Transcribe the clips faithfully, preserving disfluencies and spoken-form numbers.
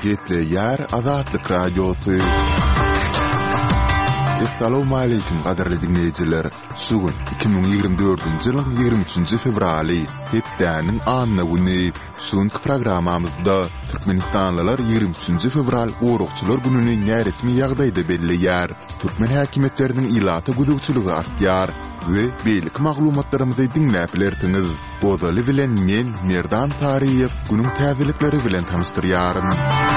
Keple yer Azatlyk Radiosu. Assalamu alaykum qadarly dinleyijiler. Sugun iki ming ýigirme dördünji ýylyň ýigirme üçinji fevraly, hepdäniň anyny güni. Şonky programamyzda Türkmenistanlylar ýigirme üçinji fevral Gorukçylar gününi näretmi ýagdaýda belleýär. Türkmen häkimetleriniň ilata güdükçüligi artýar we beýlik maglumatlarymyzy dinläp bilersiňiz. Gozaly bilen men Merdan Tariýew günüň täzelikleri bilen tanıştyrýaryn.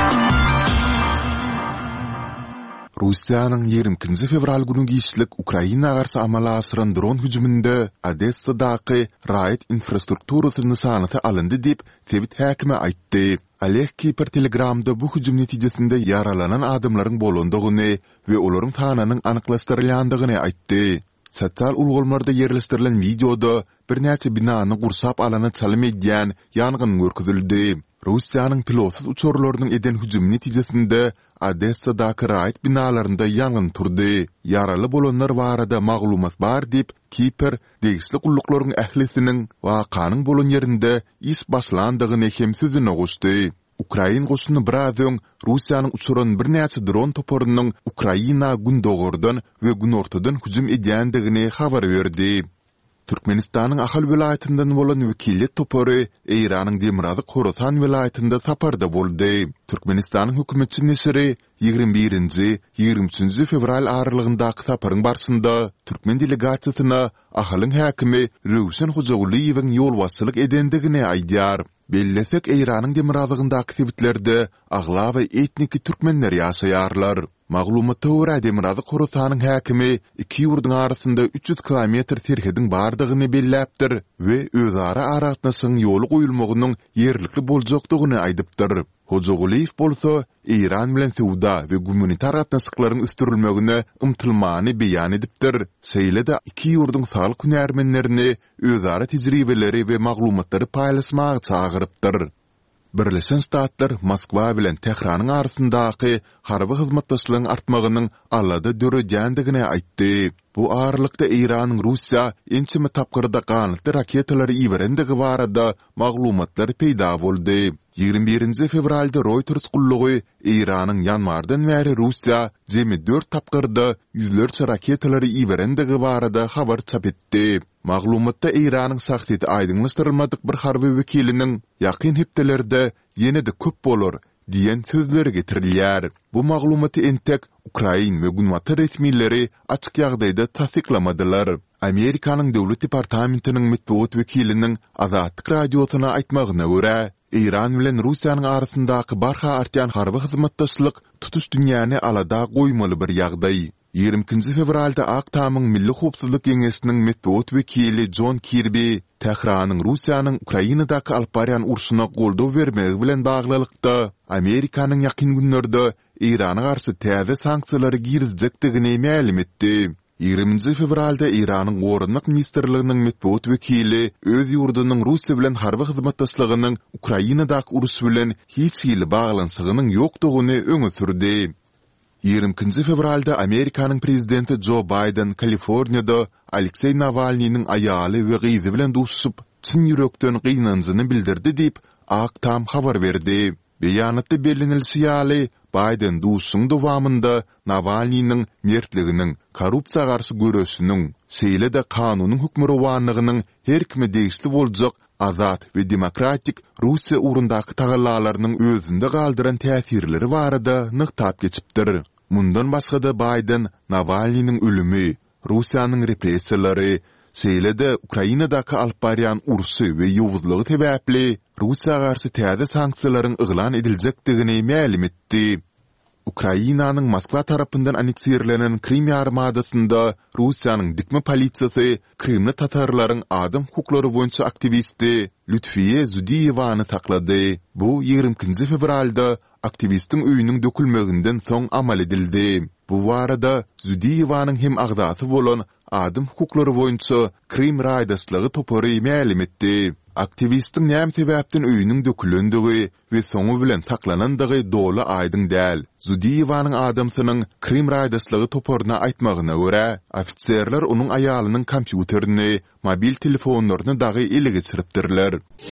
Russiýanyň ýigirme ikinji fevral günü giýişlik Ukraina garşy amala asyran dron hüjüminde Odessadaky raýat infrastrukturasyny nysanaty alındy diýip Sewit häkimi aýtdy. Aleh Kiper Telegramda bu hüjüm netijesinde yaralanan adamlaryň bolandygyny we olaryň sanynyň anyklaşdyrylýandygyny aýtdy. Sosial ulgamlarda ýerleşdirilen videoda bir näçe binany gursap alany çalym edýän ýangyn görkezildi. Russiýanyň pilotsuz uçurlarynyň eden hüjüm netijesinde Odessadaky raýat binalarynda ýangyn turdy. Yaraly bolanlar barada maglumat bar diýip Kiper degişli gulluklarının ählisiniň wakanyň bolan ýerinde iş başlandygyny hem sözüne goşdy. Ukraina goşuny biraz öň Russiýanyň uçuran bir näçe dron toporunyň Ukraina gündogordan we gün ortadan hüjüm edýändigini habar berdi. Türkmenistanyň Ahal vilayatyndan bolan wekillet topory Eýranyň Demirazı Khorasan vilayatynda saparda boldy. Türkmenistanyň hökümetçi neşri ýigirme birinji ýigirme üçinji fevral aralygyndaky saparyň barşynda Türkmen delegasiýasyna Ahalyň häkimi Röwşen Hojaguliýewiň ýolbaşçylyk edendigini aýdýar. Bellesek Eýranyň Demirazygyndaky sebitlerde agla we etniki türkmenler ýaşaýarlar. Maglumatda görä Demirazı Khorasanyň häkimi iki ýurduň arasynda üç yüz kilometr terhediň bardygyny belläpdir we özara aratnasyň ýoly goýulmagynyň ýerlikli boljakdygyny aýdypdyr. Hojaguliýew bolsa Eýran bilen sowda we gumanitar gatnaşyklaryň üstürilmegine ymtylmany beýan edipdir. Şeýle-de iki ýurduň sağlyk hünärmenlerini özara tejribeleri we maglumatlary paýlaşmagy çagyrypdyr. Birleşen Ştatlar Moskwa bilen Tehranyň arasyndaky harby hyzmatdaşlygyň artmagynyň alada döredýändigini aýtdy. Bu aralykda Eýranyň Russiýa ençimi tapgyrda ganly raketalary iberendigi barada maglumatlar peýda boldy. ýigirme birinji fevralda Reuters gullugy Eýranyň ýanmardan bäri Russiýa jemi dört tapgyrda ýüzlerçe raketalary iberendigi barada habar çap etdi. Maglumatda Eýranyň sahteti aýdynlaşdyrylmadyk bir harby wekiliniň ýakyn hepdelerde ýene-de köp bolar diýen sözleri getirilýär. Bu maglumaty entek Ukraina we Günwata resmileri açyk ýagdaýda tasdiklamadylar. Amerikanyň döwlet departamentiniň metbuat wekiliniň Azatlyk Radiosyna aýtmagyna görä, Eýran bilen Russiýanyň arasyndaky barha artýan harby hyzmatdaşlyk tutuş dünýäni alada goýmaly bir ýagdaý. ýigirme ikinji fevralda Aktamyň Milli Howpsuzlyk Geňeşiniň metbuat wekili John Kirby Tehranyň Russiýanyň Ukrainadaky alyp barýan urşuna goldaw bermegi bilen baglylykda Amerikanyň ýakyn günlerde Eýrana garşy täze sanksiýalary girizjekdigini ma'lum etdi. ýigirminji fevralda Eýranyň Gorunlyk ministrliginiň metbuat wekili öz ýurdunyň Russiýa bilen harby hyzmatdaşlygynyň Ukrainadaky uruş bilen hiç ýyly baglanşygynyň ýokdugyny öňe sürdi. ýigirme ikinji fevralda Amerikanyň prezidenti Joe Biden Kaliforniýada Aleksey Navalnyň aýaly we gyzy bilen duşuşyp çyn ýürekden gynanjyny bildirdi diýip Aktam habar berdi. Beýanatda bellenilýär, Biden duşuň dowamında Navalnyň mertliginiň, korrupsiýa garşy görüşiniň, şeýle-de kanunyň hukmurawanlygynyň her kime degişli boljak azat we demokratik Russiýa urundaky tagallalarynyň özünde galdyran täsirleri barada nyktab geçipdir. Mundan başga-da Biden Navalnyň ölümi, Russiýanyň repressiýalary, şeýle-de Ukrainadaky alyp barýan urusy we ýowuzlygy sebäpli Russiýa garşy täze sanksiýalaryň yglan ediljekdigini ma'lum etdi. Ukrainanyň Moskwa tarapyndan aneksiyerlenen Krim ýarymadasyna Russiýanyň dikme polisiýasy Krimli tatarlaryň adam hukuklary boýunça aktivisti Lütfiye Zudiýewany taklady. Bu ýigirme ikinji fevralda aktivistiň öýüniň dökülmeginden soň amal edildi. Bu barada Zudiýewanyň hem agzasy bolan adam hukuklary boýunça Krim raýdaşlygy topory ma'lum etdi. Aktivistin näme sebäpden öýüniň dökülendigi we soňu bilen saklanandygy doly aýdyň däl. Zudiýewanyň adamsynyň Krim raýdaşlygy toporuna aýtmagyna görä, ofitserler onuň aýalynyň kompýuterini, mobil telefonlaryny dagy ele geçiripdirler.